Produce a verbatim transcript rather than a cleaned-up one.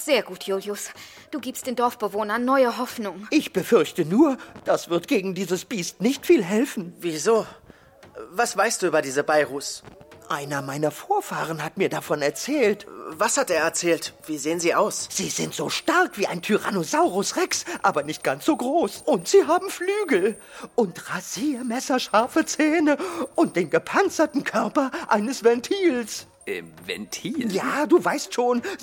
Sehr gut, Julius. Du gibst den Dorfbewohnern neue Hoffnung. Ich befürchte nur, das wird gegen dieses Biest nicht viel helfen. Wieso? Was weißt du über diese Beirus? Einer meiner Vorfahren hat mir davon erzählt. Was hat er erzählt? Wie sehen sie aus? Sie sind so stark wie ein Tyrannosaurus Rex, aber nicht ganz so groß. Und sie haben Flügel und rasiermesserscharfe Zähne und den gepanzerten Körper eines Ventils. Äh, Ventil? Ja, du weißt schon,